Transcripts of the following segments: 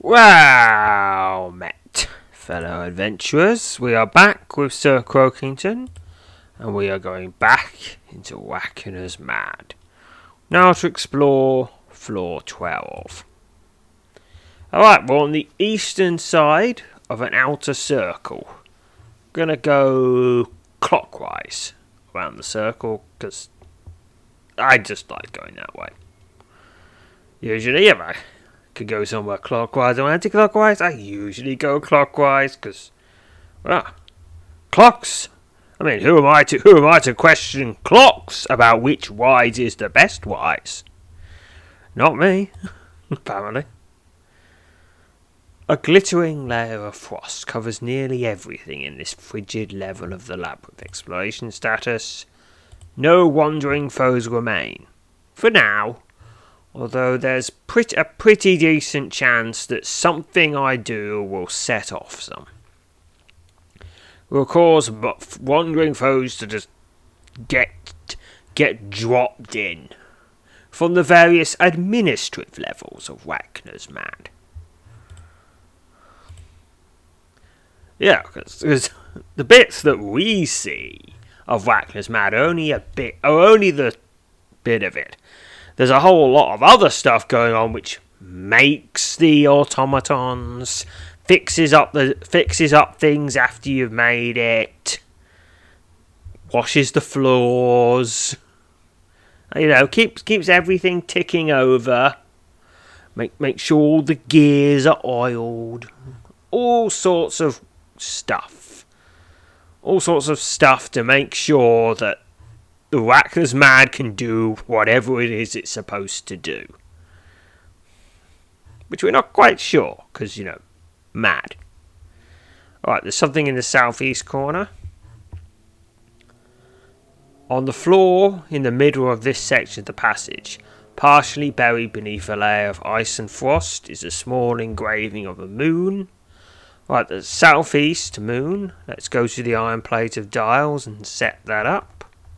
Well met, fellow adventurers. We are back with Sir Croakington, and we are going back into Wackener's Mad. Now to explore floor 12. Alright, we're on the eastern side of an outer circle. Gonna go clockwise around the circle, because I just like going that way. Usually, if I could go somewhere clockwise or anti-clockwise, I usually go clockwise, because, well, clocks. I mean, who am I to question clocks about which wise is the best wise? Not me, apparently. A glittering layer of frost covers nearly everything in this frigid level of the labyrinth. Exploration status: no wandering foes remain. For now. Although there's a pretty decent chance that something I do will set off some. Will cause wandering foes to just get dropped in from the various administrative levels of Wackener's Mad. Yeah, because the bits that we see of Wackener's Mad are only the bit of it. There's a whole lot of other stuff going on which makes the automatons, fixes up things after you've made it, washes the floors, keeps everything ticking over, make sure all the gears are oiled, all sorts of stuff to make sure that the Wackener's Mad can do whatever it is it's supposed to do. Which we're not quite sure, because, mad. Alright, there's something in the southeast corner. On the floor, in the middle of this section of the passage, partially buried beneath a layer of ice and frost, is a small engraving of a moon. Right, the southeast moon. Let's go to the iron plate of dials and set that up.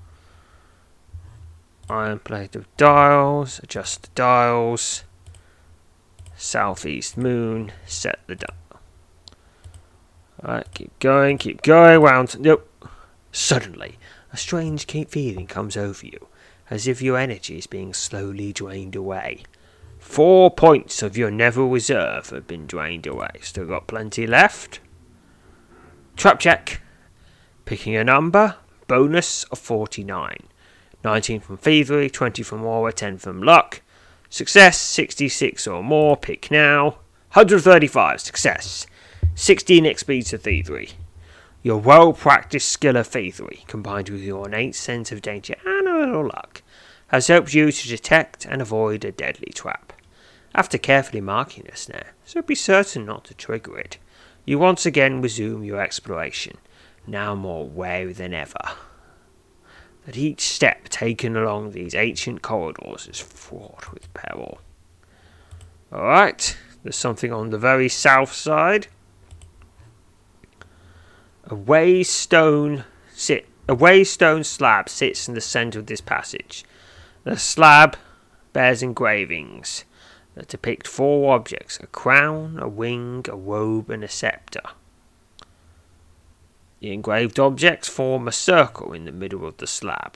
Iron plate of dials, adjust the dials, southeast moon, set the dial. Alright, keep going, round. Nope. Suddenly, a strange feeling comes over you, as if your energy is being slowly drained away. 4 points of your Neville reserve have been drained away. Still got plenty left. Trap check. Picking a number, bonus of 49. 19 from thievery, 20 from aura, 10 from luck. Success, 66 or more. Pick now. 135, success. 16 XP to thievery. Your well-practiced skill of thievery, combined with your innate sense of danger and a little luck, has helped you to detect and avoid a deadly trap. After carefully marking the snare, so be certain not to trigger it, you once again resume your exploration, now more wary than ever. That each step taken along these ancient corridors is fraught with peril. Alright, there's something on the very south side. A way stone slab sits in the centre of this passage. The slab bears engravings that depict 4 objects: a crown, a wing, a robe, and a sceptre. The engraved objects form a circle in the middle of the slab.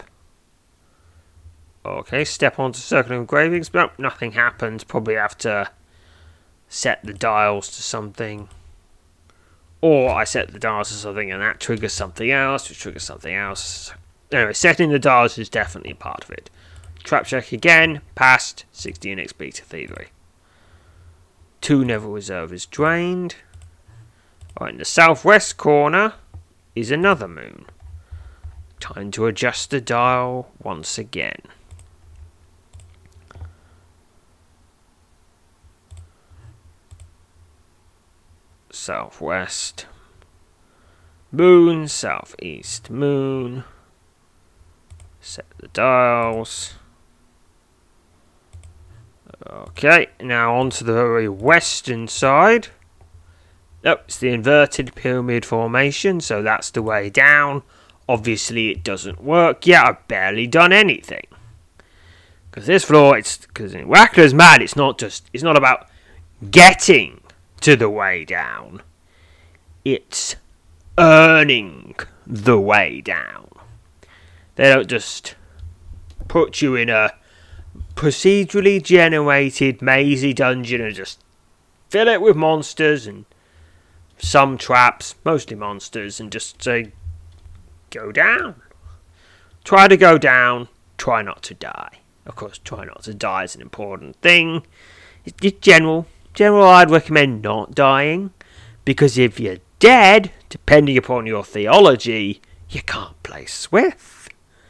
Okay, step onto circle engravings. Nope, nothing happens. Probably have to set the dials to something. Or I set the dials to something and that triggers something else, which triggers something else. Anyway, setting the dials is definitely a part of it. Trap check again. Passed. 16 XP to thievery. 2 Neville reserve is drained. Right, in the southwest corner is another moon. Time to adjust the dial once again. Southwest moon, southeast moon. Set the dials. Okay, now on to the very western side. Oh, it's the inverted pyramid formation, so that's the way down. Obviously, it doesn't work. Yeah, I've barely done anything. Because this floor, because in Wackener's Mad, it's not about getting to the way down. It's earning the way down. They don't just put you in a procedurally generated mazy dungeon and just fill it with monsters and some traps, mostly monsters, and just say, go down. Try to go down, try not to die. Of course, try not to die is an important thing. It's general, I'd recommend not dying, because if you're dead, depending upon your theology, you can't play Swift.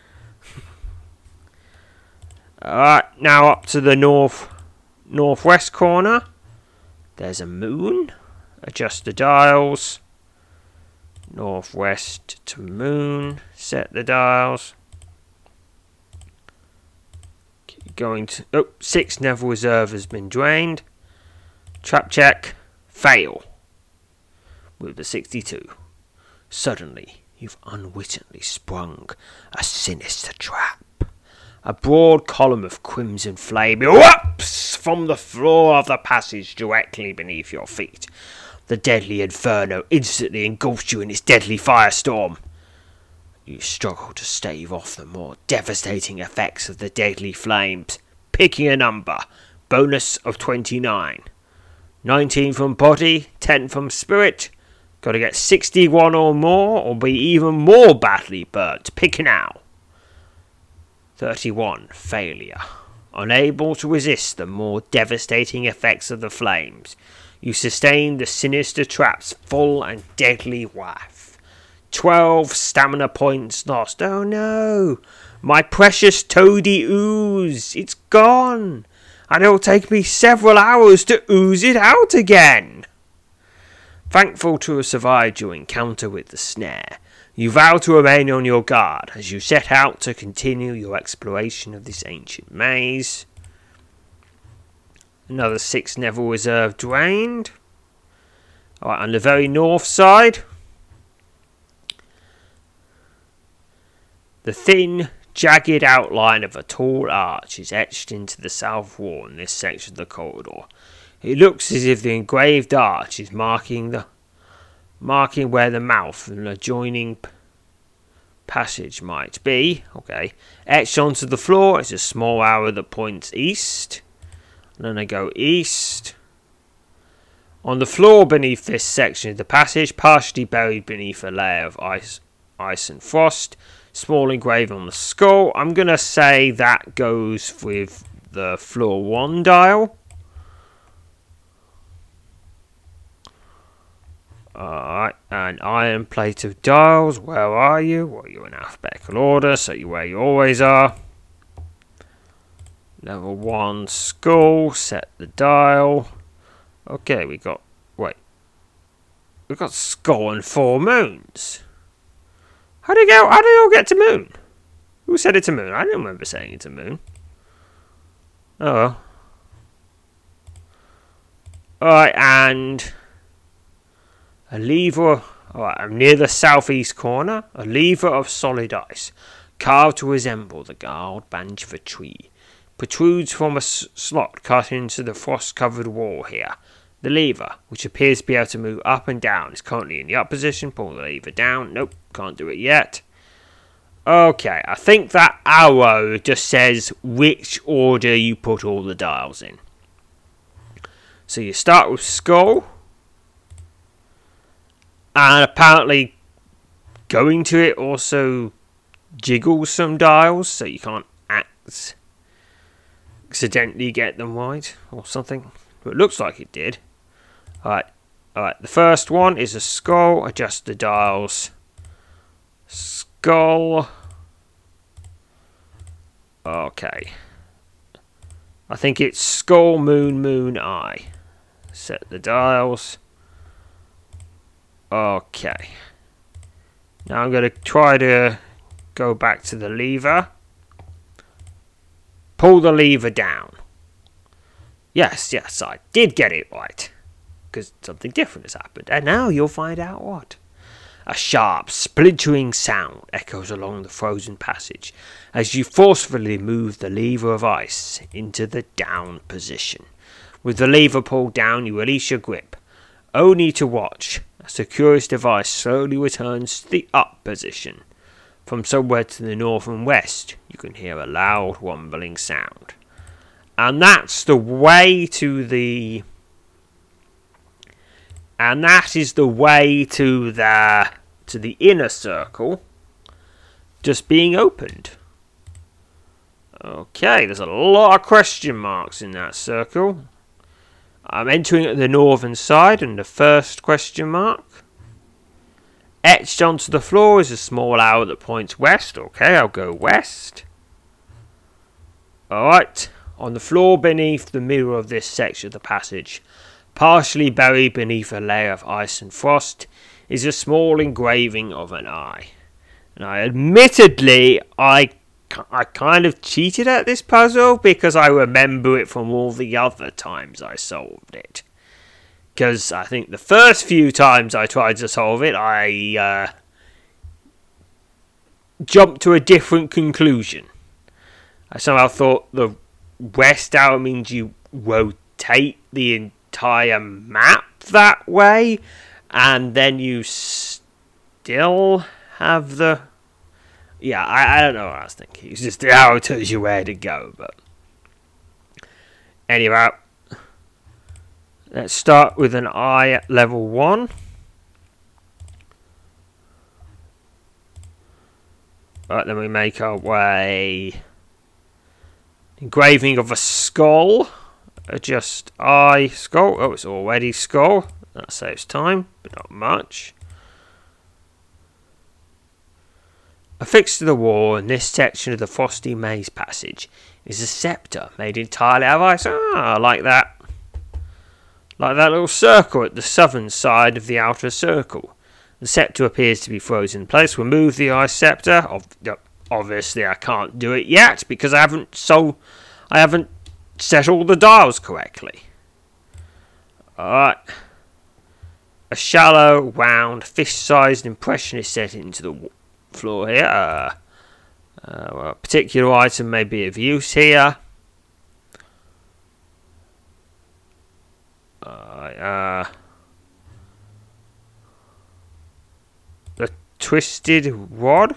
Alright, now up to the northwest corner. There's a moon. Adjust the dials. Northwest to moon. Set the dials. Keep going to... Oh, 6 Neville Reserve has been drained. Trap check. Fail. With the 62. Suddenly, you've unwittingly sprung a sinister trap. A broad column of crimson flame erupts from the floor of the passage directly beneath your feet. The deadly inferno instantly engulfs you in its deadly firestorm. You struggle to stave off the more devastating effects of the deadly flames. Picking a number. Bonus of 29. 19 from body, 10 from spirit. Got to get 61 or more, or be even more badly burnt. Pick now. 31. Failure. Unable to resist the more devastating effects of the flames, you sustain the sinister trap's full and deadly wrath. 12 stamina points lost. Oh no! My precious toady ooze! It's gone! And it'll take me several hours to ooze it out again! Thankful to have survived your encounter with the snare, you vow to remain on your guard as you set out to continue your exploration of this ancient maze. Another 6 Neville Reserve drained. Alright, on the very north side, the thin, jagged outline of a tall arch is etched into the south wall in this section of the corridor. It looks as if the engraved arch is marking where the mouth and adjoining passage might be. Okay. Etched onto the floor is a small arrow that points east. And then I go east. On the floor beneath this section of the passage, partially buried beneath a layer of ice and frost, small engraving on the skull. I'm going to say that goes with the floor 1 dial. Alright, an iron plate of dials. Where are you? Well, you're in alphabetical order, so you're where you always are. Level 1 skull. Set the dial. Okay, we got skull and 4 moons. How did they all get to moon? Who said it's a moon? I don't remember saying it's a moon. Oh well. Alright, and a lever. Alright, I'm near the southeast corner. A lever of solid ice, carved to resemble the gnarled branch of a tree, protrudes from a slot cut into the frost-covered wall here. The lever, which appears to be able to move up and down, is currently in the up position. Pull the lever down. Nope, can't do it yet. Okay, I think that arrow just says which order you put all the dials in. So you start with skull. And apparently going to it also jiggles some dials, so you can't accidentally get them right or something. But it looks like it did. Alright, the first one is a skull. Adjust the dials. Skull. Okay. I think it's skull, moon, moon, eye. Set the dials. Okay. Now I'm going to try to go back to the lever. Pull the lever down. Yes, I did get it right. Because something different has happened. And now you'll find out what. A sharp, splintering sound echoes along the frozen passage as you forcefully move the lever of ice into the down position. With the lever pulled down, you release your grip. only to watch as the curious device slowly returns to the up position. From somewhere to the north and west, you can hear a loud rumbling sound. And that's the way to the... And that is the way to the inner circle just being opened. Okay, there's a lot of question marks in that circle. I'm entering at the northern side, and the first question mark. Etched onto the floor is a small arrow that points west. Okay, I'll go west. Alright, on the floor beneath the middle of this section of the passage, partially buried beneath a layer of ice and frost, is a small engraving of an eye. Now, admittedly, I kind of cheated at this puzzle because I remember it from all the other times I solved it. Because I think the first few times I tried to solve it, I jumped to a different conclusion. I somehow thought the west arrow means you rotate the entire map that way, and then you still have the... Yeah, I don't know what I was thinking. It's just the arrow tells you where to go, but... Anyway, let's start with an eye at level 1. Right, then we make our way... Engraving of a skull. Adjust eye, skull. Oh, it's already skull. That saves time, but not much. Affixed to the wall in this section of the Frosty Maze passage is a scepter made entirely out of ice. Ah, I like that. Like that little circle at the southern side of the outer circle. The scepter appears to be frozen in place. Remove the ice scepter. Obviously, I can't do it yet because I haven't set all the dials correctly. Alright. A shallow, round, fish-sized impression is set into the floor here. Well, a particular item may be of use here. The twisted rod.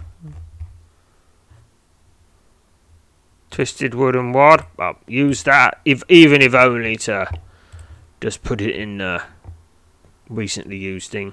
Twisted wooden rod. I'll use that, even if only to just put it in a recently used thing.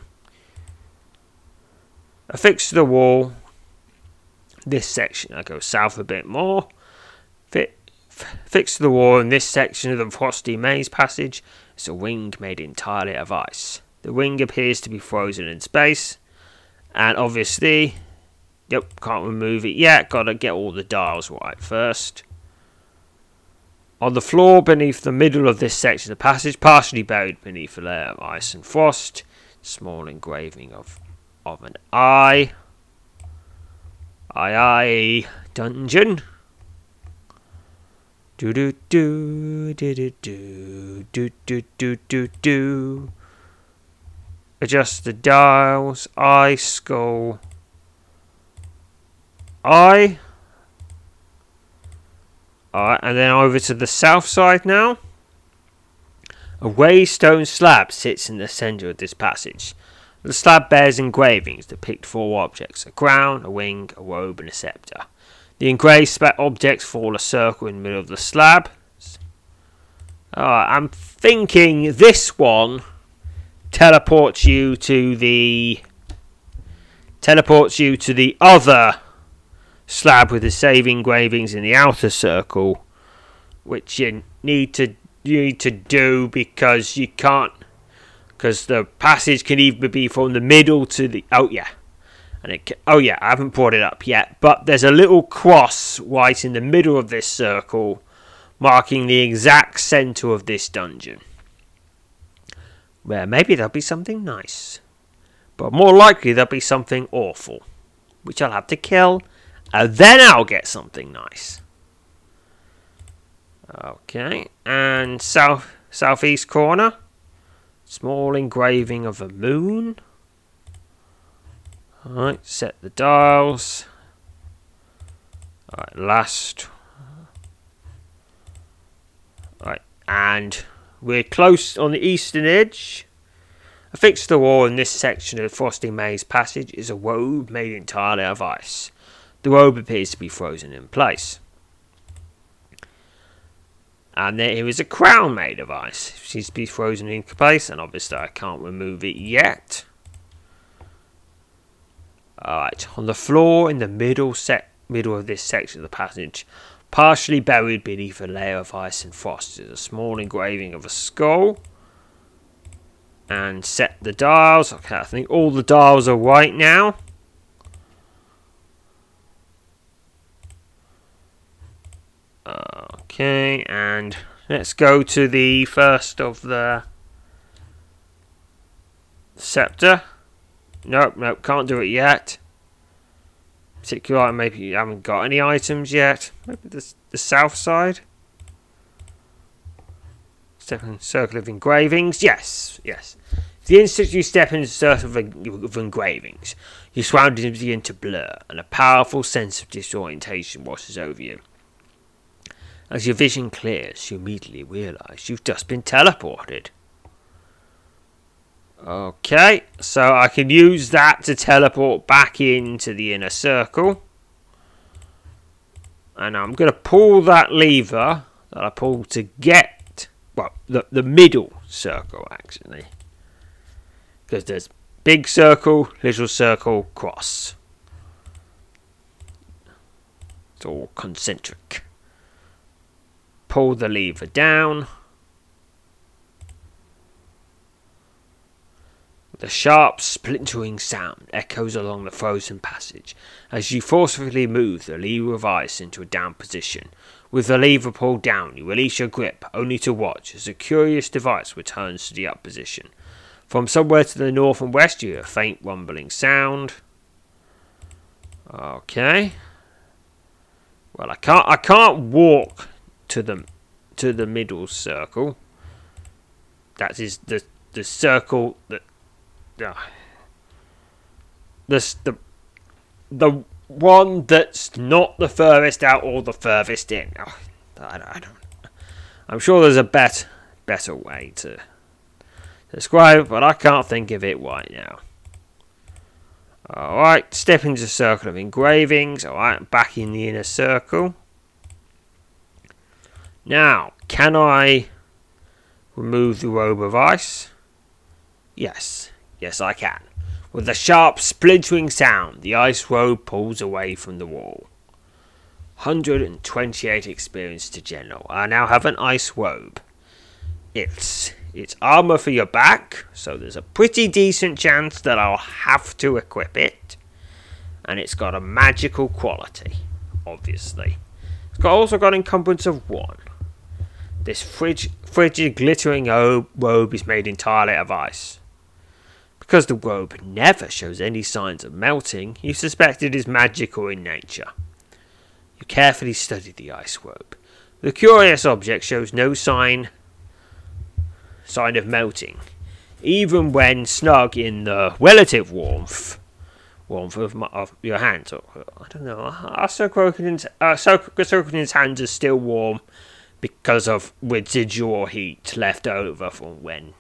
Affixed to the wall. This section, I go south a bit more. Fixed to the wall in this section of the Frosty Maze passage is a wing made entirely of ice. The wing appears to be frozen in space, and obviously, yep, can't remove it yet. Gotta get all the dials right first. On the floor beneath the middle of this section of the passage, partially buried beneath a layer of ice and frost, small engraving of an eye. Aye, dungeon. Do do do do do do do do do do do. Adjust the dials. Eye, skull. Eye. Alright, and then over to the south side now. A raised stone slab sits in the centre of this passage. The slab bears engravings that depict 4 objects: a crown, a wing, a robe, and a scepter. The engraved objects form a circle in the middle of the slab. I'm thinking this one teleports you to the other slab with the same engravings in the outer circle, which you need to do because you can't. Because the passage can either be from the middle to the... I haven't brought it up yet. But there's a little cross right in the middle of this circle, marking the exact centre of this dungeon. Where maybe there'll be something nice. But more likely there'll be something awful, which I'll have to kill, and then I'll get something nice. Okay, and southeast corner. Small engraving of a moon. Alright, set the dials. Alright, last. Alright, and we're close on the eastern edge. Affixed to the wall in this section of the Frosty Maze passage is a robe made entirely of ice. The robe appears to be frozen in place. And here is a crown made of ice. It seems to be frozen in place, and obviously I can't remove it yet. Alright, on the floor in the middle of this section of the passage, partially buried beneath a layer of ice and frost, is a small engraving of a skull. And set the dials. Okay, I think all the dials are right now. Okay, and let's go to the first of the scepter. Nope, can't do it yet. Particular item, maybe you haven't got any items yet. Maybe the south side. Step in circle of engravings. Yes. The instant you step into the circle of engravings, your surroundings begin to blur, and a powerful sense of disorientation washes over you. As your vision clears, you immediately realise you've just been teleported. Okay, so I can use that to teleport back into the inner circle. And I'm going to pull that lever that I pulled to get, well, the middle circle, actually. Because there's big circle, little circle, cross. It's all concentric. Pull the lever down. The sharp, splintering sound echoes along the frozen passage. As you forcefully move the lever of ice into a down position. With the lever pulled down, you release your grip, only to watch as a curious device returns to the up position. From somewhere to the north and west, you hear a faint rumbling sound. Okay. Well, I can't walk to the middle circle. That is the circle that the one that's not the furthest out or the furthest in. I don't. I'm sure there's a better way to describe it, but I can't think of it right now. Alright, step into the circle of engravings. Alright, back in the inner circle. Now, can I remove the robe of ice? Yes, I can. With a sharp, splintering sound, the ice robe pulls away from the wall. 128 experience to general. I now have an ice robe. It's armor for your back, so there's a pretty decent chance that I'll have to equip it. And it's got a magical quality, obviously. It's also got encumbrance of 1. This frigid, glittering robe is made entirely of ice. Because the robe never shows any signs of melting, you suspect it is magical in nature. You carefully study the ice robe. The curious object shows no sign of melting, even when snug in the relative warmth of your hands. I don't know. Are Sokura's hands are still warm because of residual heat left over from when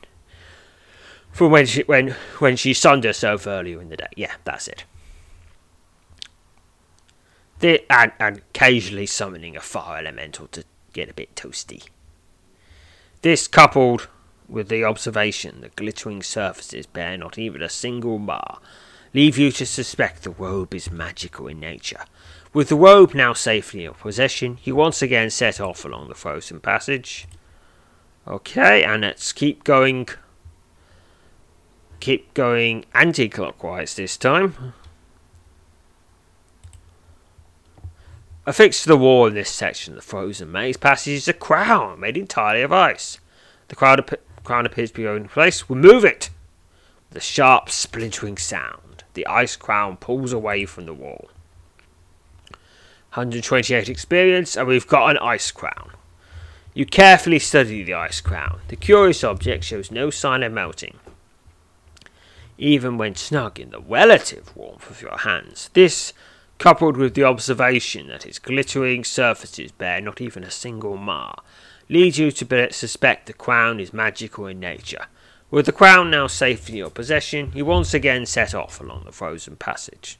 she sunned herself earlier in the day. Yeah, that's it. And occasionally summoning a fire elemental to get a bit toasty. This, coupled with the observation that glittering surfaces bear not even a single mar, leave you to suspect the robe is magical in nature. With the robe now safely in your possession, you once again set off along the frozen passage. Okay, and let's keep going anti-clockwise this time. Affixed to the wall in this section of the frozen maze passage is a crown made entirely of ice. The crown appears to be in place. Remove it! With a sharp, splintering sound, the ice crown pulls away from the wall. 128 experience, and we've got an ice crown. You carefully study the ice crown. The curious object shows no sign of melting, even when snug in the relative warmth of your hands. This, coupled with the observation that its glittering surfaces bear not even a single mar, leads you to suspect the crown is magical in nature. With the crown now safe in your possession, you once again set off along the frozen passage.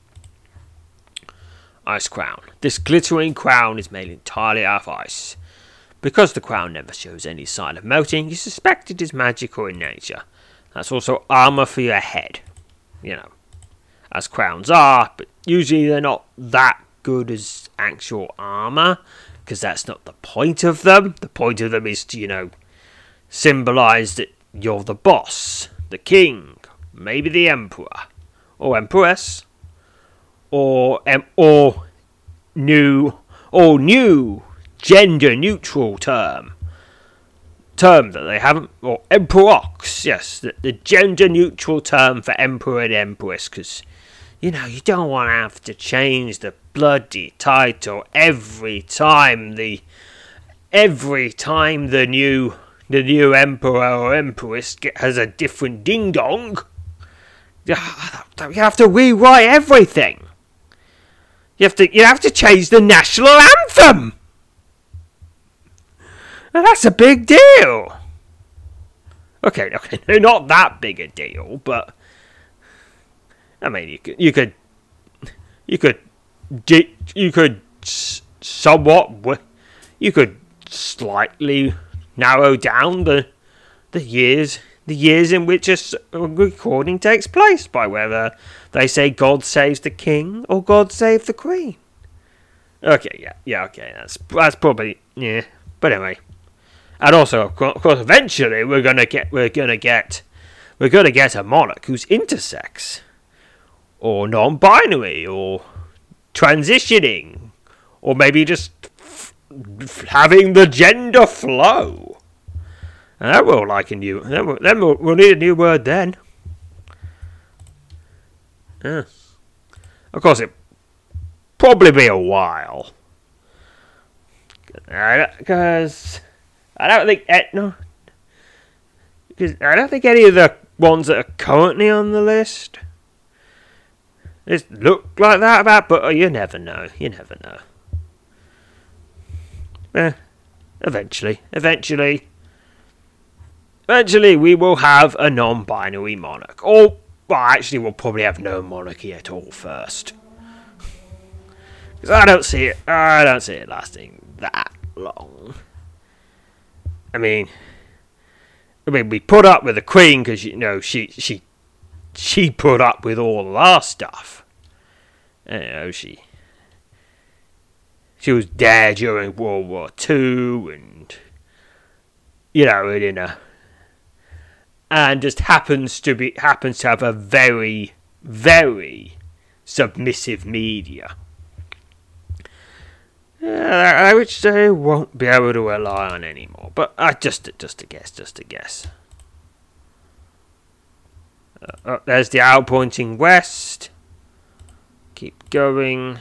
Ice crown. This glittering crown is made entirely out of ice. Because the crown never shows any sign of melting, you suspect it is magical in nature. That's also armour for your head. You know, as crowns are, but usually they're not that good as actual armour, because that's not the point of them. The point of them is to, symbolise that you're the boss, the king, maybe the emperor, or empress, or new gender-neutral term that they haven't, or emperox, yes, the gender-neutral term for emperor and empress, because, you don't want to have to change the bloody title every time the new emperor or empress has a different ding-dong. You have to rewrite everything. You have to change the national anthem. And that's a big deal. Okay, not that big a deal, but I mean, you could slightly narrow down the years in which a recording takes place by whether they say God saves the king or God save the queen. Okay, okay, that's probably, yeah, but anyway. And also, of course, eventually we're gonna get a monarch who's intersex, or non-binary, or transitioning, or maybe just having the gender flow. And that will like a new. Then we'll need a new word then. Yeah. Of course, it'll probably be a while, because I don't think any of the ones that are currently on the list just look like that. But you never know. Eventually, we will have a non-binary monarch. Or, well, actually, we'll probably have no monarchy at all first. Because I don't see it lasting that long. I mean, we put up with the Queen because she put up with all of our stuff. She was there during World War II, and and just happens to have a very, very submissive media, which they won't be able to rely on anymore. But just a guess. There's the arrow pointing west. Keep going.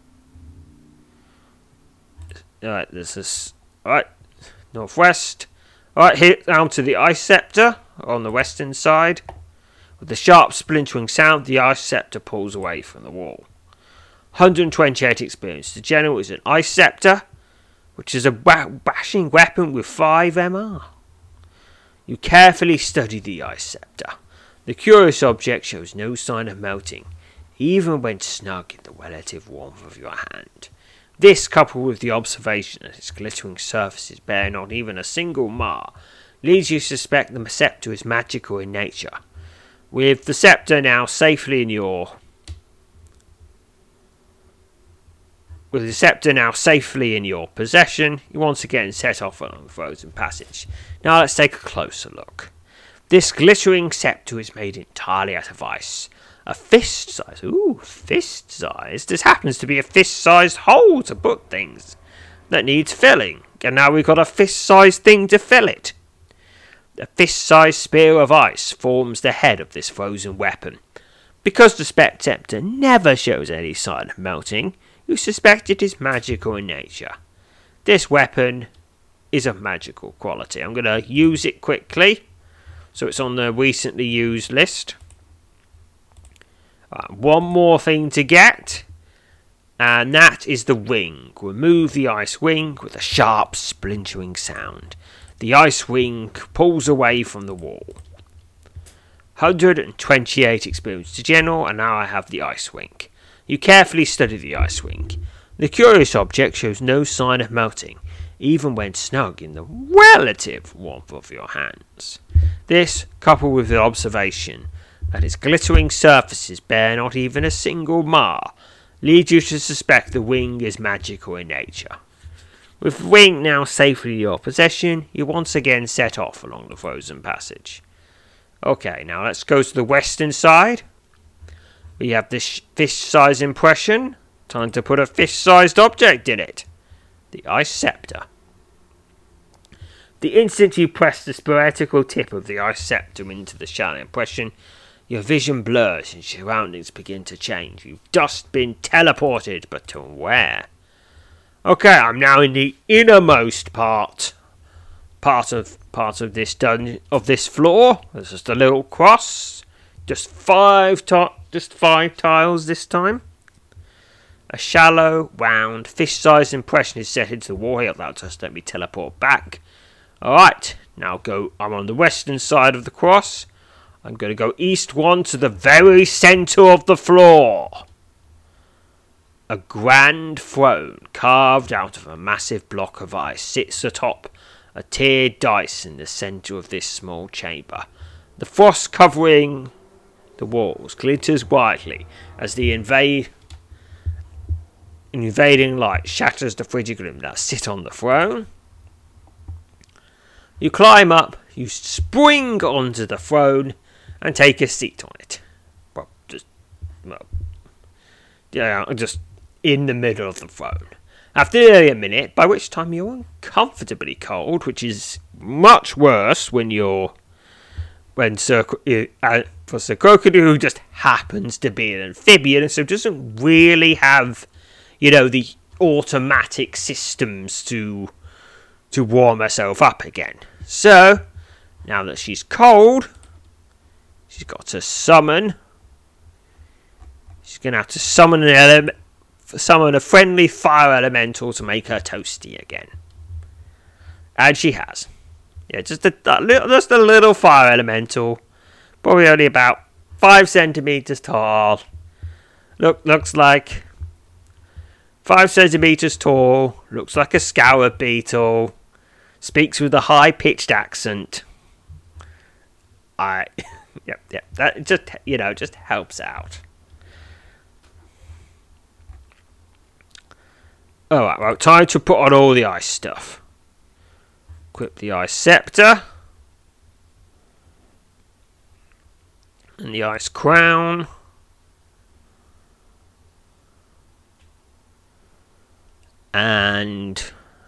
Alright, this is northwest. Alright, here down to the Ice Scepter on the western side. With the sharp splintering sound, the Ice Scepter pulls away from the wall. 128 experience. The general is an Ice Scepter, which is a bashing weapon with 5 MR. You carefully study the Ice Scepter. The curious object shows no sign of melting, even when snug in the relative warmth of your hand. This, coupled with the observation that its glittering surfaces bear not even a single mar, leads you to suspect the scepter is magical in nature. With the scepter now safely in your possession, you once again set off along the frozen passage. Now let's take a closer look. This glittering scepter is made entirely out of ice. A fist size. Ooh, fist size. This happens to be a fist-sized hole to put things that needs filling. And now we've got a fist-sized thing to fill it. A fist-sized spear of ice forms the head of this frozen weapon. Because the scepter never shows any sign of melting, you suspect it is magical in nature. This weapon is of magical quality. I'm going to use it quickly, so it's on the recently used list. One more thing to get, and that is the ring. Remove the ice ring with a sharp splintering sound. The ice ring pulls away from the wall. 128 experience to general, and now I have the Ice Wing. You carefully study the Ice Wing. The curious object shows no sign of melting, even when snug in the relative warmth of your hands. This, coupled with the observation that its glittering surfaces bear not even a single mar, leads you to suspect the wing is magical in nature. With the wing now safely in your possession, you once again set off along the frozen passage. Okay, now let's go to the western side. We have this fish-sized impression. Time to put a fish-sized object in it. The Ice Scepter. The instant you press the spherical tip of the Ice Scepter into the shallow impression, your vision blurs and surroundings begin to change. You've just been teleported, but to where? Okay, I'm now in the innermost part of this dungeon, of this floor. There's just a little cross, just five tiles this time. A shallow, round, fish-sized impression is set into the wall here. That'll just let me teleport back. Alright, now I'm on the western side of the cross. I'm going to go east one to the very centre of the floor. A grand throne carved out of a massive block of ice sits atop a tiered dais in the centre of this small chamber. The frost covering the walls glitters brightly as the invading light shatters the frigid gloom that sit on the throne. You climb up, you spring onto the throne, and take a seat on it. Just in the middle of the throne. After nearly a minute, by which time you're uncomfortably cold, which is much worse for Sir Crocodew, who just happens to be an amphibian, so doesn't really have, the automatic systems to warm herself up again. So, now that she's cold, she's got to summon. She's going to have to summon a friendly fire elemental to make her toasty again. And she has. Yeah, just a little fire elemental. Probably only about 5 centimeters tall. Looks like 5 centimeters tall. Looks like a scarab beetle. Speaks with a high-pitched accent. Yep. That just helps out. Alright, well, time to put on all the ice stuff. Equip the Ice Scepter. And the Ice Crown. And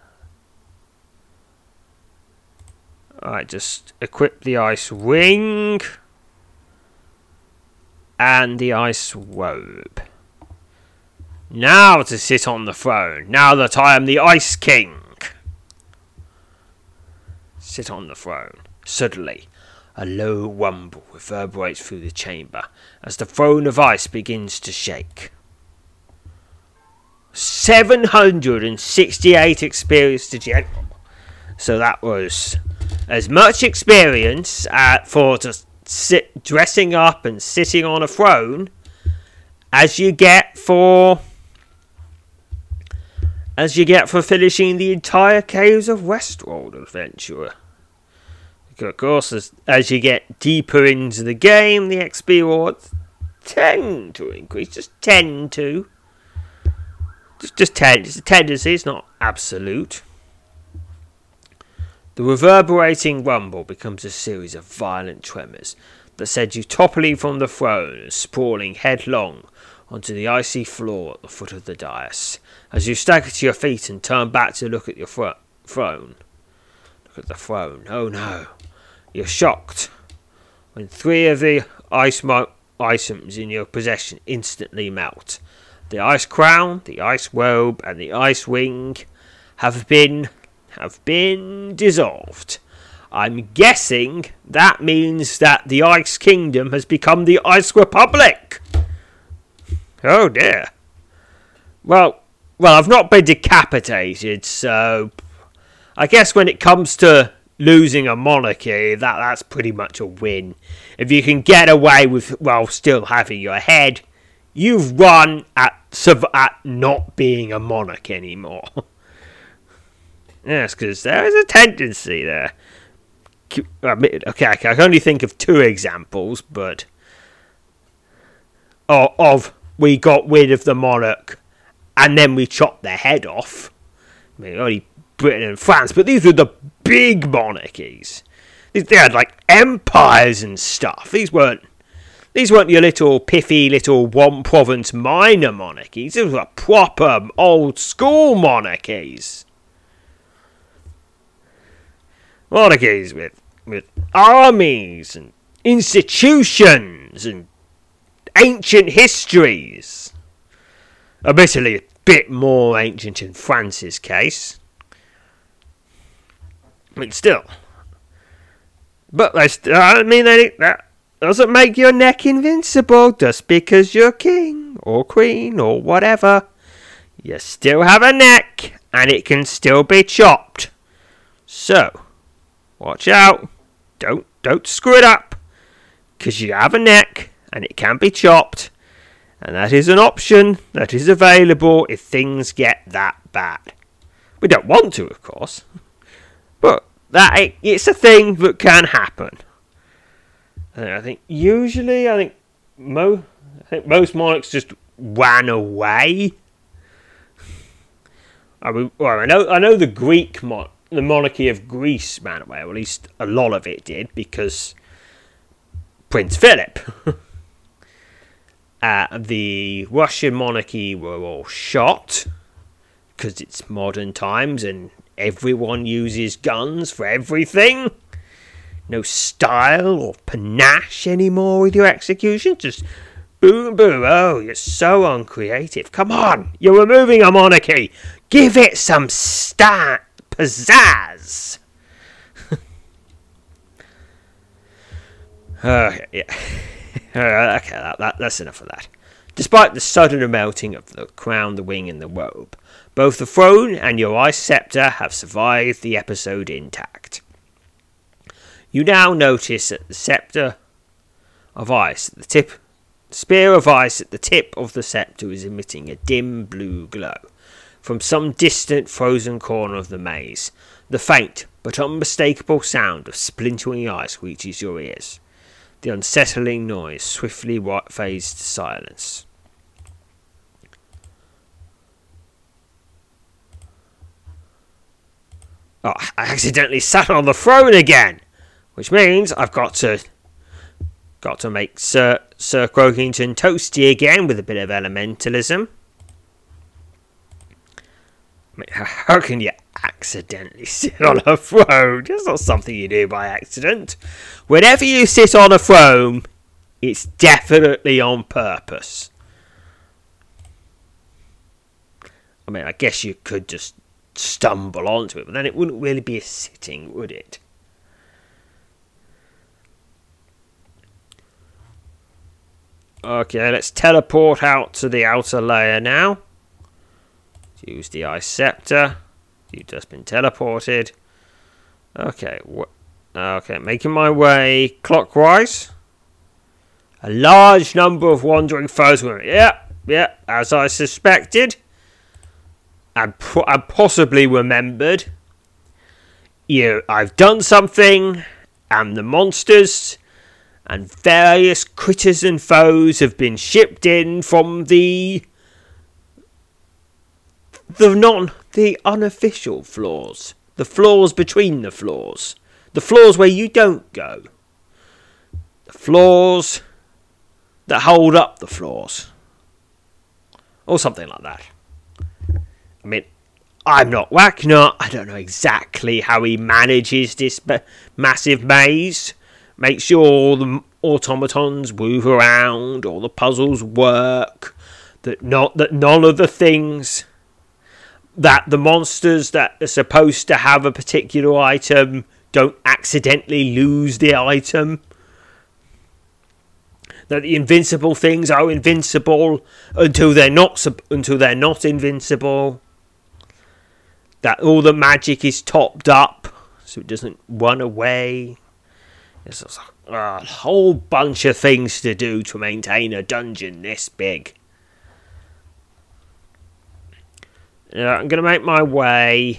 alright, just equip the Ice Wing. And the Ice Robe. Now to sit on the throne, now that I am the Ice King. Sit on the throne. Suddenly, a low rumble reverberates through the chamber as the throne of ice begins to shake. 768 experience to general. So that was as much experience for just dressing up and sitting on a throne as you get for finishing the entire Caves of Westwold adventure. Of course, as you get deeper into the game, the XP rewards tend to increase. Just tend to. Just tend. It's a tendency, it's not absolute. The reverberating rumble becomes a series of violent tremors that send you toppling from the throne and sprawling headlong onto the icy floor at the foot of the dais. As you stagger to your feet and turn back to look at your throne. Look at the throne. Oh no. You're shocked when 3 of the items in your possession instantly melt. The Ice Crown, the Ice Robe, and the Ice Wing have been dissolved. I'm guessing that means that the Ice Kingdom has become the Ice Republic. Oh dear. Well, I've not been decapitated, so I guess when it comes to losing a monarchy, that's pretty much a win. If you can get away with, while still having your head, you've won at not being a monarch anymore. Yes, because there is a tendency there. Okay, I can only think of 2 examples, but of we got rid of the monarch and then we chopped their head off. I mean, only Britain and France, but these were the big monarchies. They had like empires and stuff. These weren't your little piffy little one province minor monarchies. These were proper old school monarchies. Monarchies with armies and institutions and ancient histories. Admittedly, a bit more ancient in France's case. I mean, still. But that doesn't make your neck invincible just because you're king or queen or whatever. You still have a neck and it can still be chopped. So, watch out. Don't screw it up. Because you have a neck and it can be chopped. And that is an option that is available if things get that bad. We don't want to, of course. But it's a thing that can happen. I think most monarchs just ran away. I know the monarchy of Greece ran away, or at least a lot of it did, because Prince Philip. The Russian monarchy were all shot because it's modern times and everyone uses guns for everything. No style or panache anymore with your execution. Just boom, boom. Oh, you're so uncreative. Come on, you're removing a monarchy. Give it some pizzazz. Yeah. Okay, that's enough of that. Despite the sudden melting of the crown, the wing, and the robe, both the throne and your ice scepter have survived the episode intact. You now notice that the scepter of ice at the spear of ice at the tip of the scepter is emitting a dim blue glow. From some distant frozen corner of the maze, the faint but unmistakable sound of splintering ice reaches your ears. The unsettling noise swiftly fades to silence. Oh, I accidentally sat on the throne again, which means I've got to make Sir Croakington toasty again with a bit of elementalism. I mean, how can you accidentally sit on a throne? That's not something you do by accident. Whenever you sit on a throne, it's definitely on purpose. I mean, I guess you could just stumble onto it, but then it wouldn't really be a sitting, would it? Okay, let's teleport out to the outer layer now. Use the ice scepter. You've just been teleported. Okay, making my way clockwise. A large number of wandering foes were... Yeah, as I suspected. And possibly remembered. I've done something, and the monsters and various critters and foes have been shipped in from the unofficial floors. The floors between the floors. The floors where you don't go. The floors that hold up the floors. Or something like that. I mean, I'm not Whacknut. I don't know exactly how he manages this massive maze. Make sure all the automatons move around, all the puzzles work, that none of the things... that the monsters that are supposed to have a particular item don't accidentally lose the item. That the invincible things are invincible until they're not invincible. That all the magic is topped up so it doesn't run away. There's a whole bunch of things to do to maintain a dungeon this big. I'm going to make my way.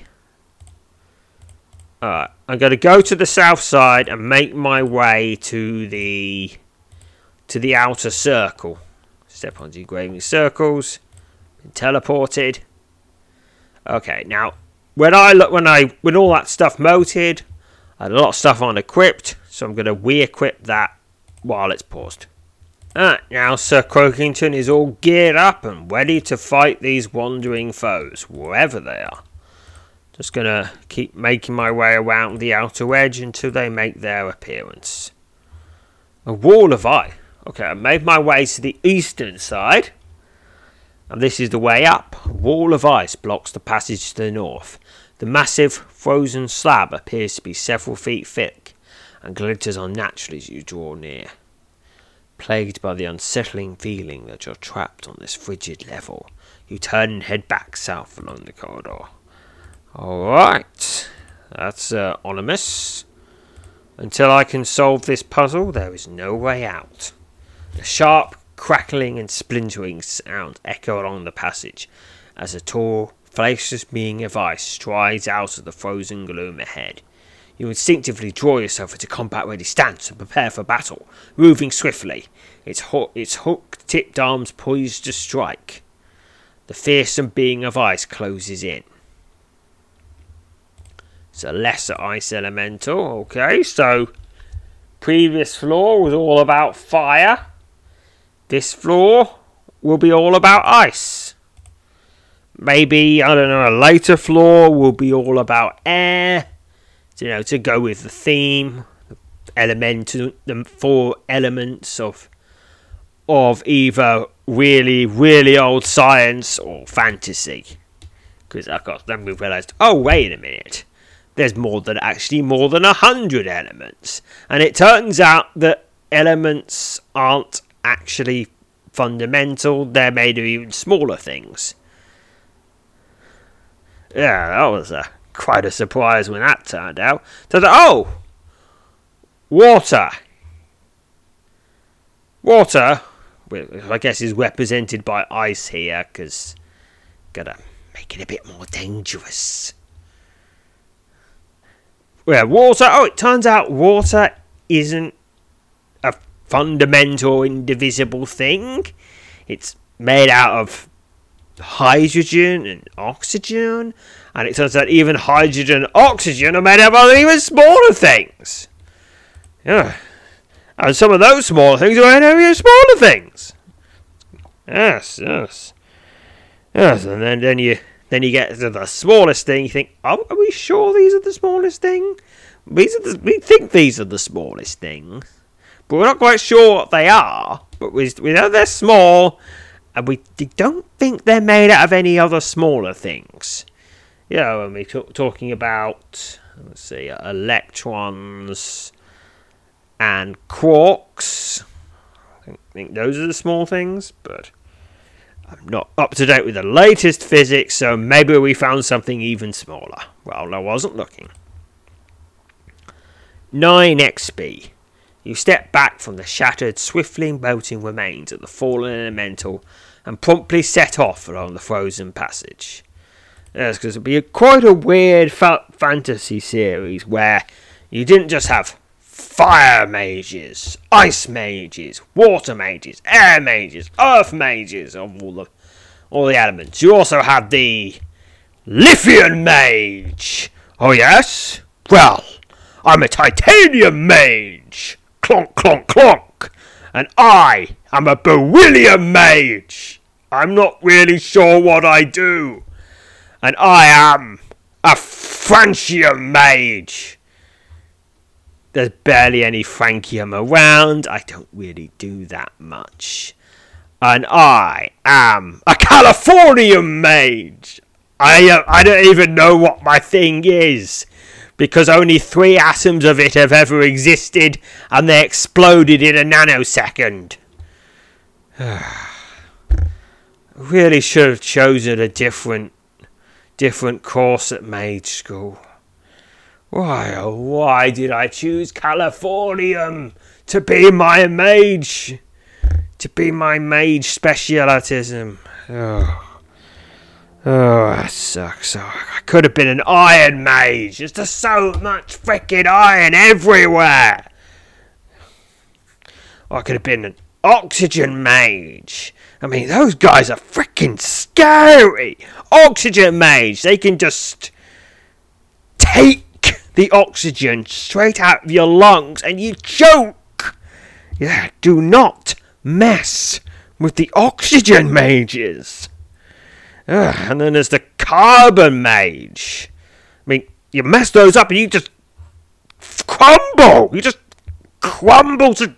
I'm going to go to the south side and make my way to the outer circle. Step onto engraving circles. Been teleported. Okay, now when all that stuff melted, I had a lot of stuff unequipped, so I'm going to re-equip that while it's paused. Now Sir Croakington is all geared up and ready to fight these wandering foes, wherever they are. Just going to keep making my way around the outer edge until they make their appearance. A wall of ice. Okay, I made my way to the eastern side. And this is the way up. A wall of ice blocks the passage to the north. The massive frozen slab appears to be several feet thick and glitters unnaturally as you draw near. Plagued by the unsettling feeling that you're trapped on this frigid level, you turn and head back south along the corridor. Alright, that's ominous. Until I can solve this puzzle, there is no way out. A sharp crackling and splintering sound echo along the passage as a tall, faceless being of ice strides out of the frozen gloom ahead. You instinctively draw yourself into combat-ready stance and prepare for battle, moving swiftly, its hook-tipped arms poised to strike. The fearsome being of ice closes in. It's a lesser ice elemental. Okay, so previous floor was all about fire. This floor will be all about ice. Maybe, I don't know, a later floor will be all about air. You know, to go with the theme, the 4 elements of either really, really old science or fantasy. Because then we realised, oh, wait a minute. There's more than 100 elements. And it turns out that elements aren't actually fundamental. They're made of even smaller things. Yeah, that was quite a surprise when that turned out. Oh! Water! Water, I guess, is represented by ice here, because gotta make it a bit more dangerous. Yeah, water. Oh, it turns out water isn't a fundamental, indivisible thing. It's made out of hydrogen and oxygen, and it turns out even hydrogen and oxygen are made out of even smaller things. Yeah, and some of those smaller things are made out of even smaller things. Yes. And then you get to the smallest thing. You think, oh, are we sure these are the smallest thing? We think these are the smallest things, but we're not quite sure what they are. But we know they're small. And we don't think they're made out of any other smaller things. You know, when we're talking about, let's see, electrons and quarks. I think those are the small things, but I'm not up to date with the latest physics, so maybe we found something even smaller. Well, I wasn't looking. 9 XP. You step back from the shattered, swiftly melting remains of the fallen elemental and promptly set off along the frozen passage. Yes, because it'd be quite a weird fantasy series where you didn't just have fire mages, ice mages, water mages, air mages, earth mages of all the elements. You also had the Lithium mage. Oh yes? Well, I'm a titanium mage. Clonk, clonk, clonk. And I am a beryllium mage. I'm not really sure what I do. And I am a francium mage. There's barely any francium around. I don't really do that much. And I am a californium mage. I don't even know what my thing is, because only 3 atoms of it have ever existed, and they exploded in a nanosecond. Really should have chosen a different course at mage school. Why, oh, why did I choose Californium to be my mage? To be my mage specialism. Oh, that sucks. Oh, I could have been an iron mage. There's so much freaking iron everywhere. I could have been an oxygen mage. I mean, those guys are freaking scary. Oxygen mage. They can just take the oxygen straight out of your lungs and you choke. Yeah, do not mess with the oxygen mages. And then there's the carbon mage. I mean, you mess those up and you just crumble. You just crumble to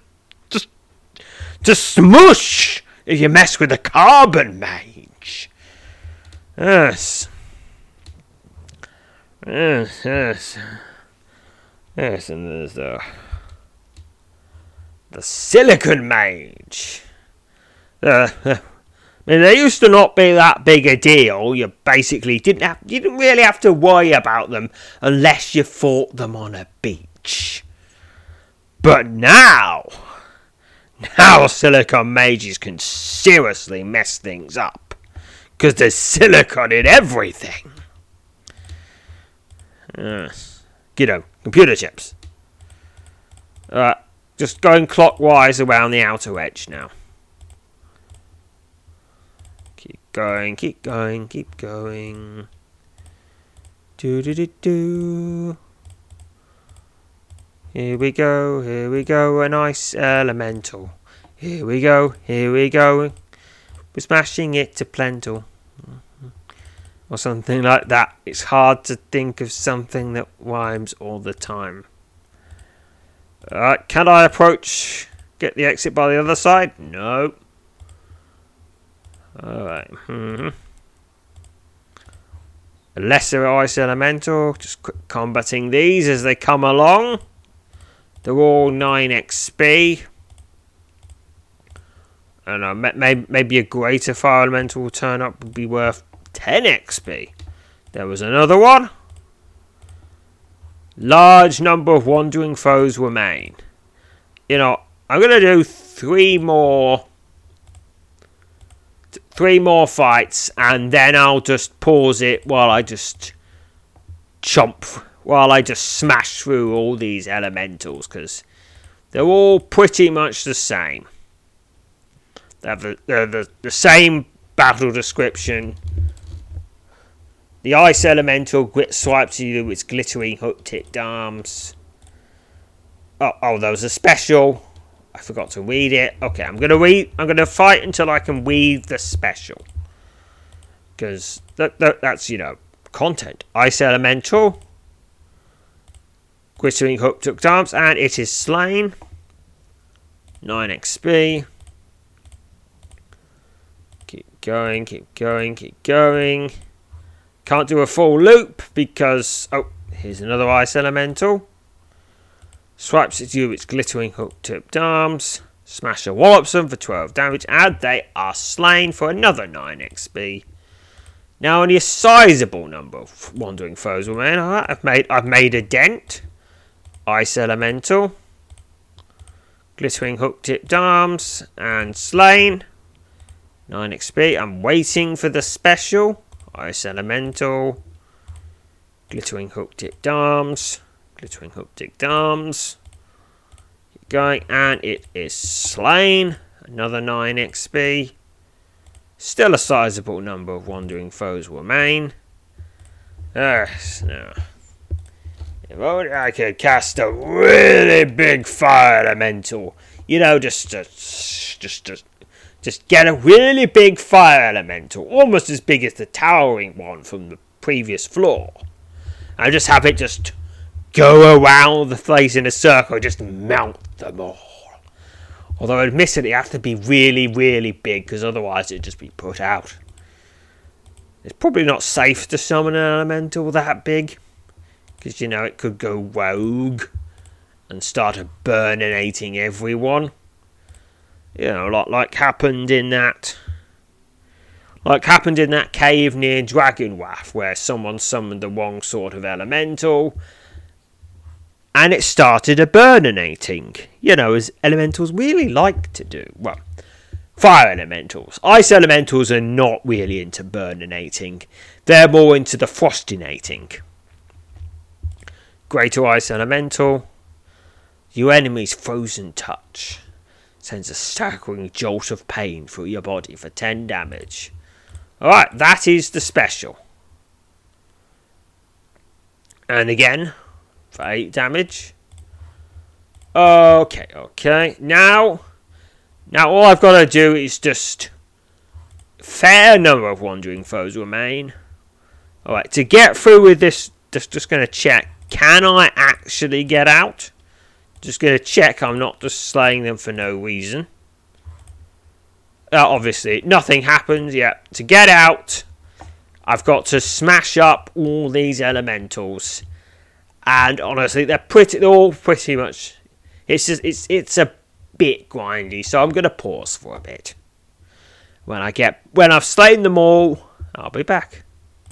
smush if you mess with the carbon mage. Yes. Yes, and there's the silicon mage. I mean, they used to not be that big a deal. You basically didn't really have to worry about them unless you fought them on a beach. But now silicon mages can seriously mess things up because there's silicon in everything. Computer chips. Just going clockwise around the outer edge now. Keep going. Do. Here we go, an ice elemental. Here we go. We're smashing it to plenty. Or something like that. It's hard to think of something that rhymes all the time. Can I get the exit by the other side? No. Alright. A lesser ice elemental. Just combating these as they come along. They're all 9 XP. I don't know, maybe a greater fire elemental will turn up, would be worth 10 XP. There was another one. Large number of wandering foes remain. I'm going to do 3 more fights, and then I'll just pause it while I just smash through all these elementals, because they're all pretty much the same. They're the same battle description. The ice elemental swipes you with its glittering hook-tipped arms. Oh, there was a special. I forgot to read it. Okay, I'm gonna fight until I can read the special, because that's content. Ice elemental, glittering hook-tipped arms, and it is slain. 9 XP. Keep going. Can't do a full loop because... Oh, here's another ice elemental. Swipes at you with its glittering hook-tipped arms. Smasher wallops them for 12 damage. And they are slain for another 9 XP. Now only a sizable number of wandering foes remain. Alright, I've made a dent. Ice elemental. Glittering hook-tipped arms. And slain. 9 XP. I'm waiting for the special. Ice elemental. Glittering hook-tipped arms. Keep going. And it is slain. Another 9 XP. Still a sizable number of wandering foes remain. Yes, now. If only I could cast a really big fire elemental. Just get a really big fire elemental, almost as big as the towering one from the previous floor. And just have it just go around the place in a circle, just mount them all. Although admittedly it has to be really, really big, because otherwise it'd just be put out. It's probably not safe to summon an elemental that big, because it could go rogue and start burninating everyone. Like happened in that cave near Dragonwrath, where someone summoned the wrong sort of elemental, and it started hibernating, as elementals really like to do. Well, fire elementals. Ice elementals are not really into hibernating. They're more into the frostinating. Greater Ice Elemental. Your enemy's frozen touch sends a staggering jolt of pain through your body for 10 damage. Alright, that is the special. And again, for 8 damage. Okay. Now all I've got to do is just... fair number of wandering foes remain. Alright, to get through with this, just going to check. Can I actually get out? Just going to check I'm not just slaying them for no reason. Obviously, nothing happens yet. To get out, I've got to smash up all these elementals. And honestly, they're all pretty much... It's a bit grindy, so I'm going to pause for a bit. When I've slain them all, I'll be back.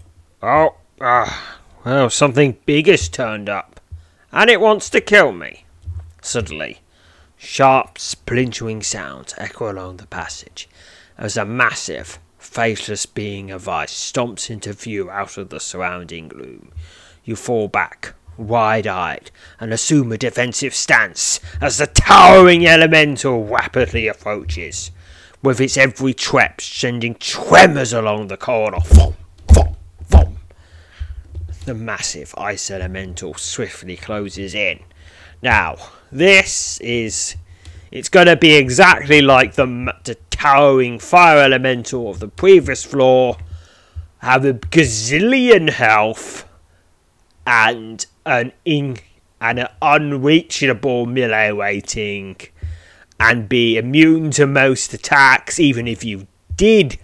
Well, something big has turned up, and it wants to kill me. Suddenly, sharp, splintering sounds echo along the passage as a massive, faceless being of ice stomps into view out of the surrounding gloom. You fall back, wide-eyed, and assume a defensive stance as the towering elemental rapidly approaches, with its every trep sending tremors along the corridor. Vom, vom, vom. The massive ice elemental swiftly closes in. Now, it's going to be exactly like the towering fire elemental of the previous floor, have a gazillion health, and an unreachable melee rating, and be immune to most attacks, even if you did,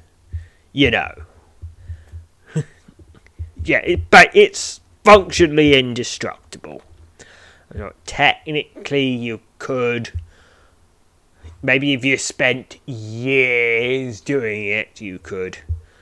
but it's functionally indestructible. Technically, you could, maybe if you spent years doing it, you could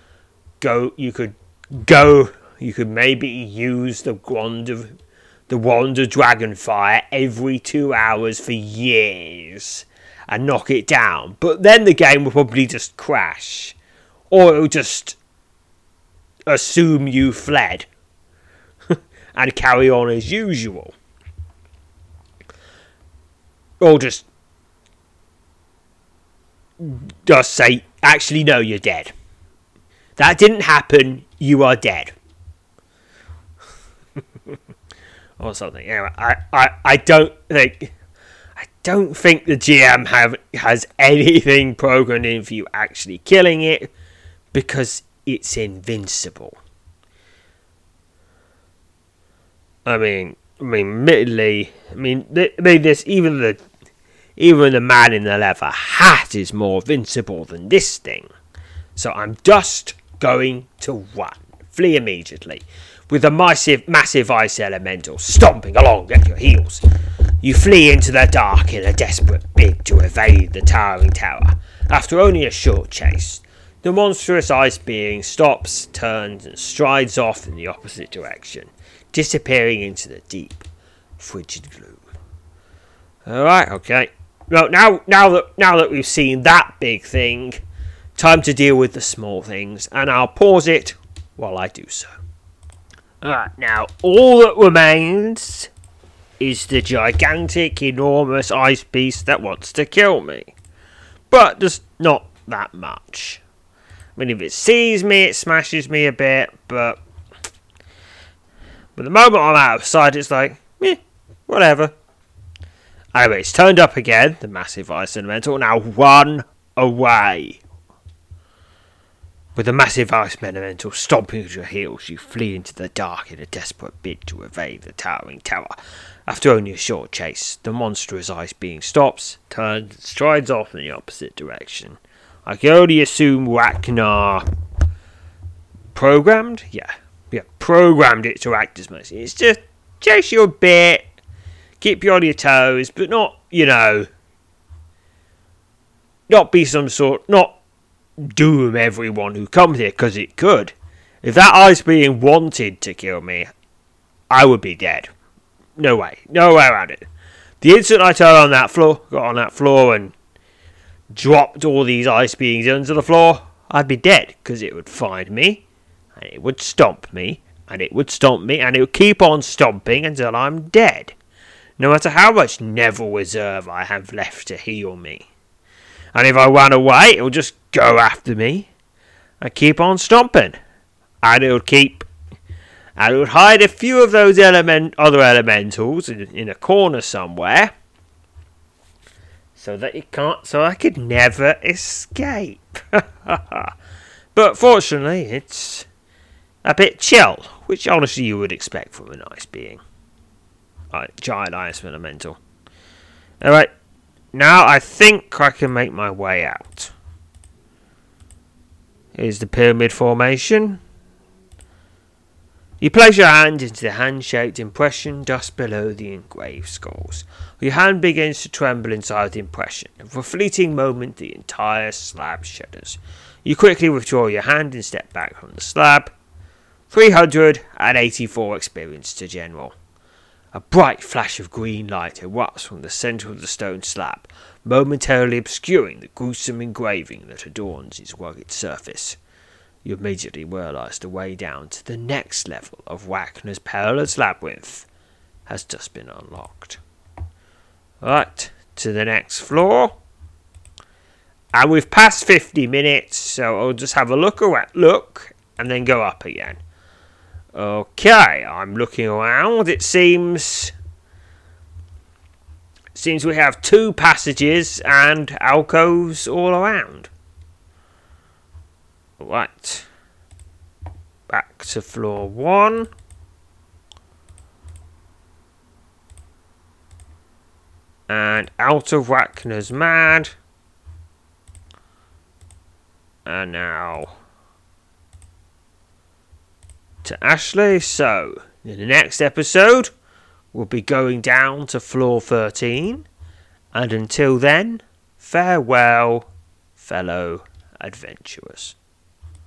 maybe use the wand of Dragonfire every 2 hours for years and knock it down. But then the game will probably just crash, or it'll just assume you fled and carry on as usual. Or just say, actually, no, you're dead. That didn't happen, you are dead. Or something. Anyway, I don't think the GM has anything programmed in for you actually killing it, because it's invincible. Admittedly, this even the man in the leather hat is more invincible than this thing. So I'm just going to flee immediately, with a massive ice elemental stomping along at your heels. You flee into the dark in a desperate bid to evade the towering tower. After only a short chase, the monstrous ice being stops, turns, and strides off in the opposite direction, disappearing into the deep, frigid gloom. Alright, okay. Well, now that we've seen that big thing, time to deal with the small things, and I'll pause it while I do so. Alright, now, all that remains is the gigantic, enormous ice beast that wants to kill me. But there's not that much. If it sees me, it smashes me a bit, but the moment I'm out of sight, it's like, whatever. Anyway, it's turned up again, the massive ice elemental. Now run away. With the massive ice elemental stomping at your heels, you flee into the dark in a desperate bid to evade the towering tower. After only a short chase, the monstrous ice being stops, turns, and strides off in the opposite direction. I can only assume Ragnar programmed? Yeah, programmed it to act as much. It's just chase you a bit, keep you on your toes, but not be some sort, not doom everyone who comes here, because it could. If that ice being wanted to kill me, I would be dead. No way. No way around it. The instant I got on that floor and dropped all these ice beings onto the floor, I'd be dead, because it would find me, and it would stomp me, and it would stomp me, and it would keep on stomping until I'm dead, no matter how much Neville reserve I have left to heal me. And if I run away, it will just go after me, and keep on stomping, and it would hide a few of those other elementals in a corner somewhere, so I could never escape. But fortunately, it's a bit chill, which honestly you would expect from an ice being. Giant ice elemental. Alright, now I think I can make my way out. Here's the pyramid formation. You place your hand into the hand-shaped impression just below the engraved skulls. Your hand begins to tremble inside the impression, and for a fleeting moment the entire slab shudders. You quickly withdraw your hand and step back from the slab. 384 experience to General. A bright flash of green light erupts from the centre of the stone slab, momentarily obscuring the gruesome engraving that adorns its rugged surface. You immediately realise the way down to the next level of Wagner's Perilous Labyrinth has just been unlocked. Right, to the next floor. And we've passed 50 minutes, so I'll just have a look and then go up again. Okay, I'm looking around. It seems we have 2 passages and alcoves all around. Right. Back to floor 1. And out of Wagner's Mad. And now to Ashley. So, in the next episode, we'll be going down to floor 13. And until then, farewell, fellow adventurers.